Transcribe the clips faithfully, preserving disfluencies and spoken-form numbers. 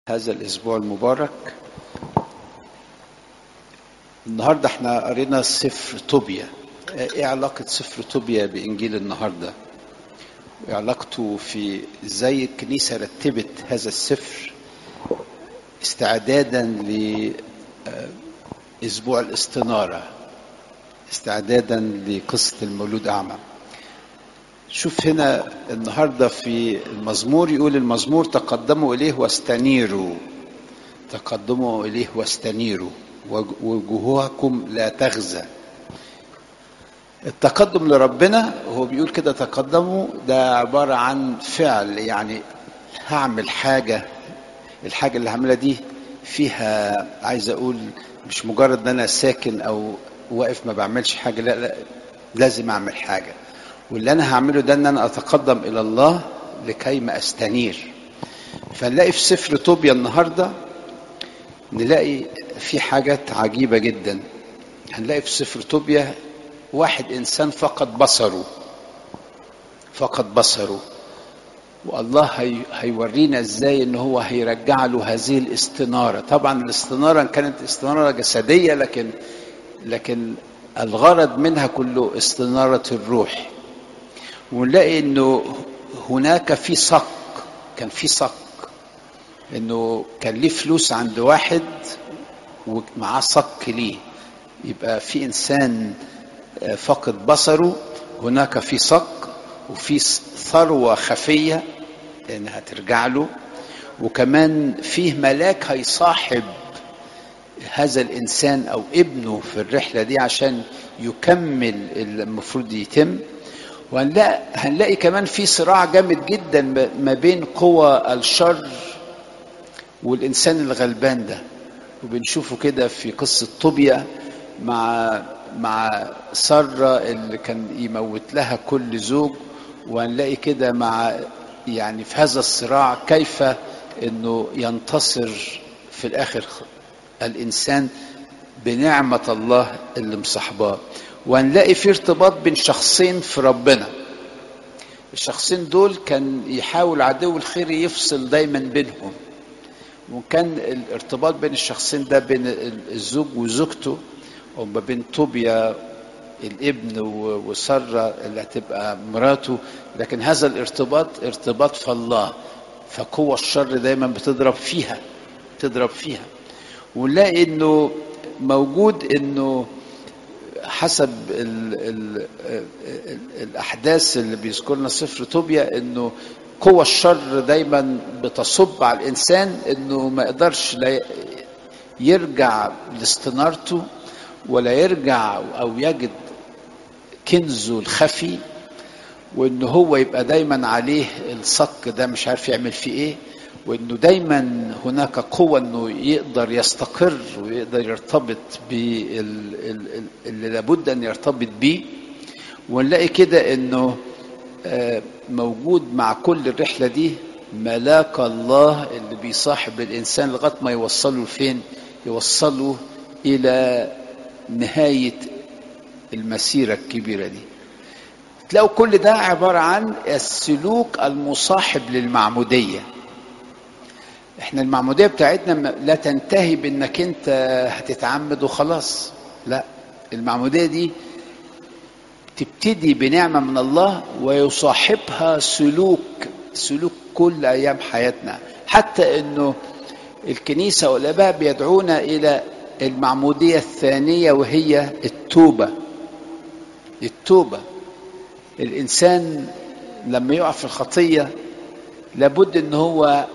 هذا الأسبوع المبارك. النهاردة احنا قرينا سفر طوبيا. ايه علاقة سفر طوبيا بإنجيل النهاردة؟ ايه علاقته في ازاي الكنيسة رتبت هذا السفر استعدادا لأسبوع الاستنارة، استعدادا لقصة المولود أعمى. شوف هنا النهاردة في المزمور يقول المزمور تقدموا إليه واستنيروا، تقدموا إليه واستنيروا وجوهكم لا تغزى. التقدم لربنا هو بيقول كده تقدموا، ده عبارة عن فعل، يعني هعمل حاجة، الحاجة اللي هعملها دي فيها عايز أقول مش مجرد أن أنا ساكن أو واقف ما بعملش حاجة، لا لا لازم أعمل حاجة، واللي أنا هعمله ده أن أنا أتقدم إلى الله لكي ما أستنير. فنلاقي في سفر طوبيا النهاردة نلاقي في حاجات عجيبة جدا. هنلاقي في سفر طوبيا واحد إنسان فقد بصره، فقد بصره، والله هي هيورينا إزاي إن هو هيرجع له هذه الاستنارة. طبعا الاستنارة كانت استنارة جسدية، لكن لكن الغرض منها كله استنارة الروح. ونلاقي إنه هناك في صك، كان في صك، إنه كان ليه فلوس عند واحد ومعاه صك ليه، يبقى في إنسان فقد بصره، هناك في صك وفي ثروة خفية إنها ترجع له، وكمان فيه ملاك هيصاحب هذا الإنسان أو ابنه في الرحلة دي عشان يكمل المفروض يتم. وهنلاقي هنلاقي كمان في صراع جامد جدا ما بين قوى الشر والإنسان الغلبان ده، وبنشوفه كده في قصة طوبيا مع مع سارة اللي كان يموت لها كل زوج. وهنلاقي كده مع يعني في هذا الصراع كيف انه ينتصر في الاخر الانسان بنعمة الله اللي مصاحباه. وهنلاقي في ارتباط بين شخصين في ربنا، الشخصين دول كان يحاول عدو الخير يفصل دايما بينهم، وكان الارتباط بين الشخصين ده بين الزوج وزوجته، وما بين طوبيا الابن وسارة اللي هتبقى مراته. لكن هذا الارتباط ارتباط في الله، فقوة الشر دايما بتضرب فيها بتضرب فيها ونلاقي انه موجود انه حسب ال ال ال الاحداث اللي بيذكرنا سفر طوبيا انه قوة الشر دايما بتصب على الانسان انه ما يقدرش لا يرجع لاستنارته ولا يرجع او يجد كنزه الخفي، وانه هو يبقى دايما عليه الصك ده مش عارف يعمل فيه ايه، وانه دايما هناك قوة انه يقدر يستقر ويقدر يرتبط باللي لابد ان يرتبط بيه. ونلاقي كده انه موجود مع كل الرحلة دي ملاك الله اللي بيصاحب الانسان لغاية ما يوصله فين، يوصله الى نهاية المسيرة الكبيرة دي. تلاقوا كل ده عبارة عن السلوك المصاحب للمعمودية. احنا المعمودية بتاعتنا لا تنتهي بانك انت هتتعمد وخلاص، لا، المعمودية دي تبتدي بنعمة من الله ويصاحبها سلوك سلوك كل ايام حياتنا، حتى انه الكنيسة والاباء بيدعونا الى المعمودية الثانية وهي التوبة. التوبة، الإنسان لما يقع في الخطية لابد ان هو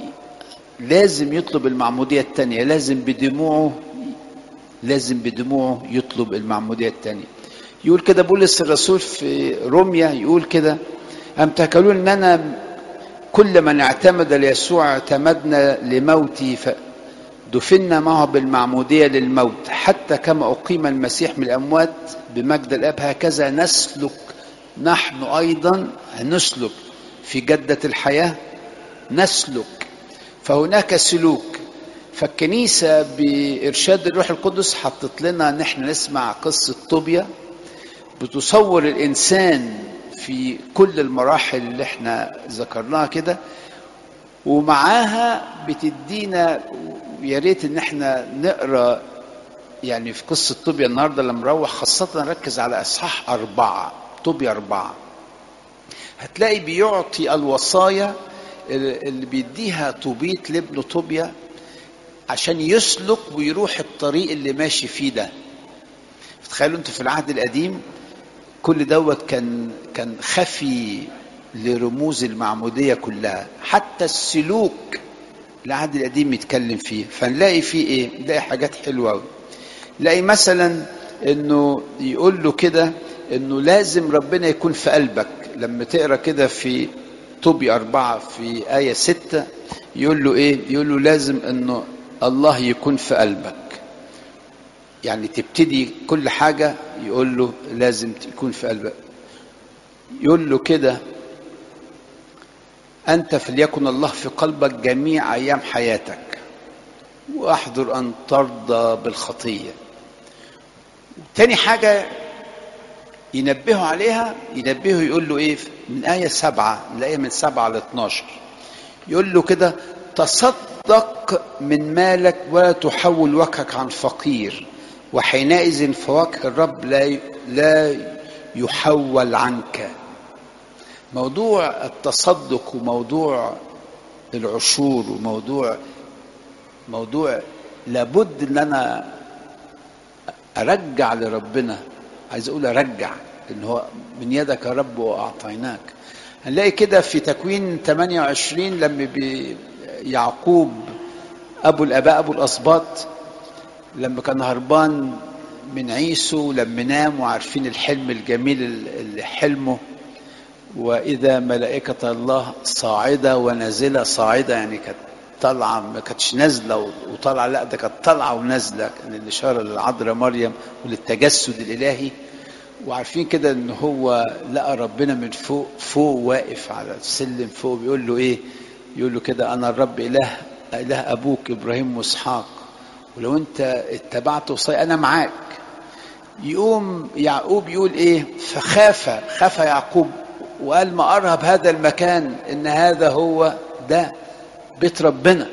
لازم يطلب المعمودية الثانية، لازم بدموعه لازم بدموعه يطلب المعمودية الثانية. يقول كده بولس الرسول في روميا، يقول كده أم تكلون أننا كل من اعتمد ليسوع اعتمدنا لموتي دفنا معه بالمعمودية للموت، حتى كما أقيم المسيح من الأموات بمجد الآب هكذا نسلك نحن أيضا، نسلك في جدة الحياة نسلك. فهناك سلوك. فالكنيسة بإرشاد الروح القدس حطت لنا نحن نسمع قصة طوبيا بتصور الإنسان في كل المراحل اللي احنا ذكرناها كده، ومعاها بتدينا، يا ريت ان احنا نقرا يعني في قصه طوبيا النهارده لما نروح، خاصه نركز على اصحاح اربعه، طوبيا اربعه. هتلاقي بيعطي الوصايا اللي بيديها طوبيت لابنه طوبيا عشان يسلك ويروح الطريق اللي ماشي فيه ده. تخيلوا انتوا في العهد القديم كل دوت كان كان خفي لرموز المعمودية كلها، حتى السلوك العهد القديم يتكلم فيه. فنلاقي فيه ايه؟ نلاقي حاجات حلوة قوي. نلاقي مثلا انه يقول له كده انه لازم ربنا يكون في قلبك. لما تقرا كده في طوبيا أربعة في آية ستة يقول له ايه؟ يقول له لازم انه الله يكون في قلبك. يعني تبتدي كل حاجة يقول له لازم تكون في قلبك. يقول له كده أنت فليكن الله في قلبك جميع أيام حياتك وأحذر أن ترضى بالخطية. تاني حاجة ينبهه عليها، ينبهه يقول له إيه من آية سبعة، الآية من سبعة ل اتناشر يقول له كده تصدق من مالك ولا تحول وجهك عن فقير، وحينئذ فوجه الرب لا لا يحول عنك. موضوع التصدق وموضوع العشور وموضوع موضوع لابد ان انا ارجع لربنا. عايز اقول ارجع ان هو من يدك يا رب واعطيناك. هنلاقي كده في تكوين ثمانية وعشرين لما يعقوب ابو الاباء ابو الاسباط لما كان هربان من عيسو، لما نام وعارفين الحلم الجميل اللي حلمه، واذا ملائكه الله صاعده ونازله، صاعده يعني كانت طالعه ما كانتش نازله وطالعه، لا ده كانت طالعه ونازله، كان الاشاره للعذراء مريم وللتجسد الالهي. وعارفين كده ان هو لقى ربنا من فوق فوق واقف على السلم فوق، بيقول له ايه؟ يقول له كده انا الرب اله اله ابوك ابراهيم واسحاق، ولو انت اتبعت وصايا انا معاك. يقوم يعقوب يقول ايه؟ فخاف خاف يعقوب وقال ما ارهب هذا المكان، ان هذا هو ده بيت ربنا.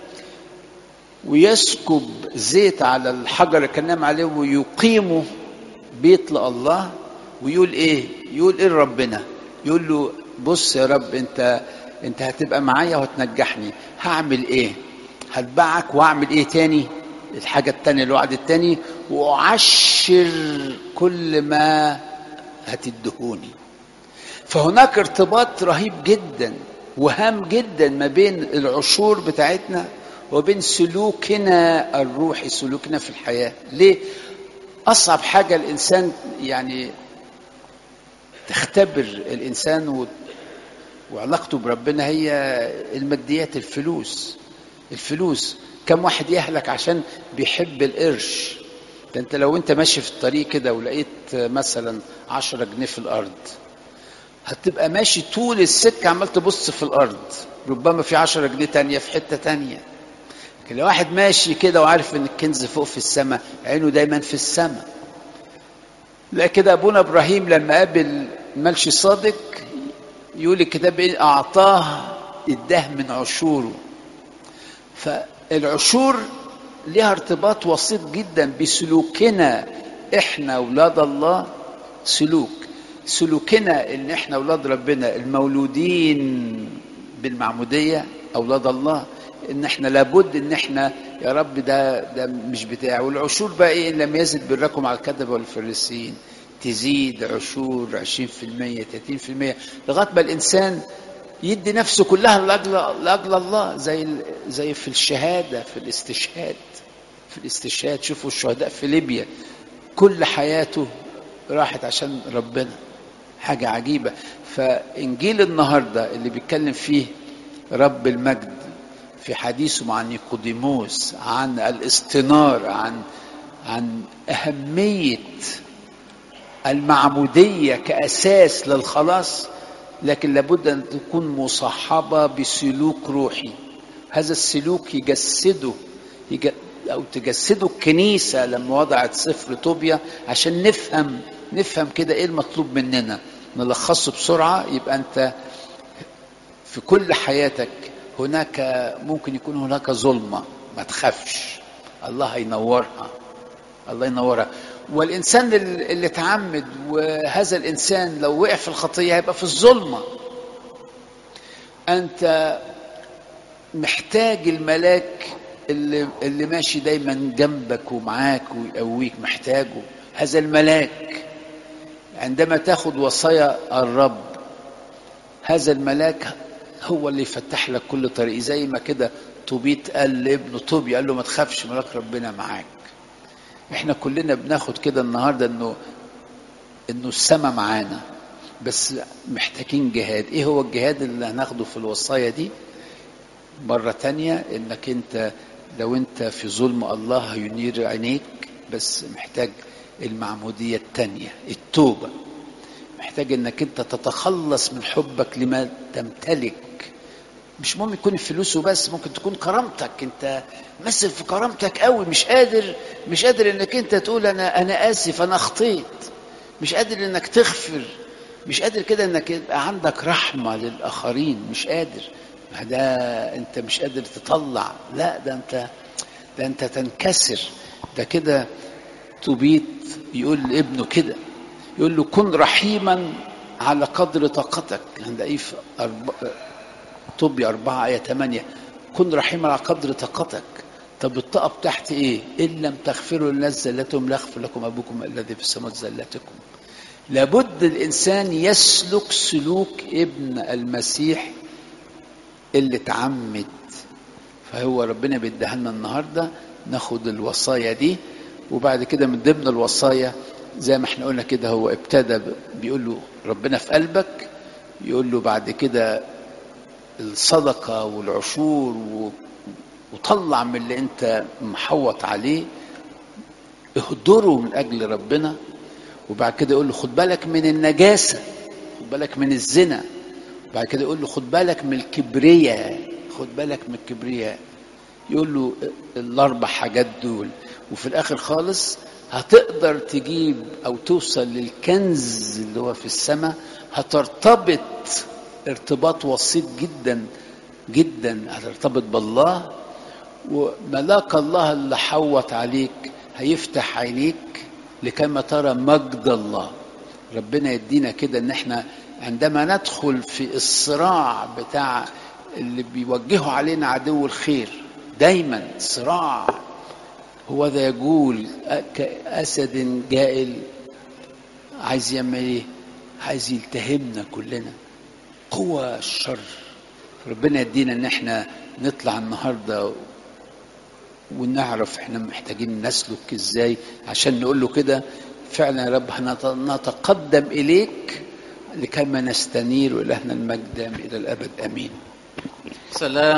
ويسكب زيت على الحجر اللي كان نام عليه ويقيمه بيت لله. ويقول ايه؟ يقول ايه لربنا؟ يقول له بص يا رب انت انت هتبقى معايا وهتنجحني، هعمل ايه؟ هتبعك واعمل ايه تاني؟ الحاجة التانية الوعد التاني، واعشر كل ما هتدهوني. فهناك ارتباط رهيب جدا وهام جدا ما بين العشور بتاعتنا وبين سلوكنا الروحي، سلوكنا في الحياة. ليه؟ أصعب حاجة الإنسان يعني تختبر الإنسان وعلاقته بربنا هي الماديات، الفلوس. الفلوس كم واحد يهلك عشان بيحب القرش؟ ده انت لو انت ماشي في الطريق كده ولقيت مثلا عشرة جنيه في الأرض هتبقى ماشي طول السكة عمال تبص في الأرض، ربما في عشرة جنيه تانية في حتة تانية. لكن لو واحد ماشي كده وعارف ان الكنز فوق في السماء عينه دايما في السماء. لا كده ابونا ابراهيم لما قابل ملشي صادق يقول الكتاب ايه؟ اعطاه اداه من عشوره. فالعشور لها ارتباط وسيط جدا بسلوكنا احنا اولاد الله. سلوك سلوكنا ان احنا اولاد ربنا المولودين بالمعموديه اولاد الله، ان احنا لابد ان احنا يا رب ده ده مش بتاعي. والعشور بقى ايه؟ ان لم يزد بركم على الكذبه والفريسيين، تزيد عشور عشرين في المية ثلاثين في المية لغايه ما الانسان يدي نفسه كلها لاجل لاجل الله. زي زي في الشهاده، في الاستشهاد في الاستشهاد شوفوا الشهداء في ليبيا كل حياته راحت عشان ربنا، حاجه عجيبه. فانجيل النهارده اللي بيتكلم فيه رب المجد في حديثه مع نيقوديموس عن الاستنار، عن عن أهمية المعمودية كأساس للخلاص، لكن لابد أن تكون مصاحبة بسلوك روحي. هذا السلوك يجسده أو تجسده الكنيسة لما وضعت سفر طوبيا عشان نفهم نفهم كده إيه المطلوب مننا. نلخصه بسرعة. يبقى أنت في كل حياتك هناك ممكن يكون هناك ظلمة، ما تخافش، الله هينورها، الله ينورها. والإنسان اللي اتعمد وهذا الإنسان لو وقع في الخطية هيبقى في الظلمة. أنت محتاج الملاك اللي, اللي ماشي دايما جنبك ومعاك ويقويك، محتاجه. هذا الملاك عندما تاخد وصايا الرب، هذا الملاك هو اللي يفتح لك كل طريق. زي ما كده طوبيت قال لابنه طوبي، قال له ما تخافش، ملاك ربنا معاك. احنا كلنا بناخد كده النهارده انه انه السماء معانا، بس محتاجين جهاد. ايه هو الجهاد اللي هناخده في الوصايا دي؟ مرة تانية، انك انت لو انت في ظلم الله هينير عينيك، بس محتاج المعمودية التانية، التوبة. محتاج انك انت تتخلص من حبك لما تمتلك. مش مهم يكون الفلوس وبس، ممكن تكون كرامتك. انت مسك في كرامتك قوي، مش قادر مش قادر انك انت تقول انا انا اسف، انا اخطيت. مش قادر انك تغفر، مش قادر كده انك يبقى عندك رحمة للاخرين، مش قادر. ده انت مش قادر تطلع، لا ده انت ده انت تنكسر. ده كده توبيت يقول لابنه كده، يقول له كن رحيما على قدر طاقتك. هنلاقيه في طوبيا أربعة آية ثمانية، كن رحيما على قدر طاقتك. طب الطاقة بتاعت ايه؟ إن لم تغفروا للناس زلتهم لا يغفر لكم أبوكم الذي في السماوات زلتكم. لابد الإنسان يسلك سلوك ابن المسيح اللي اتعمد. فهو ربنا بيديها لنا النهارده ناخد الوصايا دي. وبعد كده من ضمن الوصايا زي ما احنا قلنا كده، هو ابتدى بيقول له ربنا في قلبك، يقول له بعد كده الصدقة والعشور وطلع من اللي انت محوط عليه، اهدره من اجل ربنا. وبعد كده يقول له خد بالك من النجاسة، خد بالك من الزنا. بعد كده يقول له خد بالك من الكبرياء، خد بالك من الكبرياء. يقول له الاربع حاجات دول، وفي الاخر خالص هتقدر تجيب او توصل للكنز اللي هو في السماء. هترتبط ارتباط وسيط جدا جدا، هترتبط بالله، وملاك الله اللي حوط عليك هيفتح عينيك لكما ترى مجد الله. ربنا يدينا كده ان احنا عندما ندخل في الصراع بتاع اللي بيوجهه علينا عدو الخير، دايما صراع، هو ذا يقول كأسد جائل، عايز يعمل ايه؟ عايز يلتهمنا كلنا، قوة الشر. ربنا يدينا ان احنا نطلع النهارده ونعرف احنا محتاجين نسلك ازاي، عشان نقول له كده فعلا يا رب نتقدم اليك لكما نستنير، والهنا المجد الى الابد امين. سلام.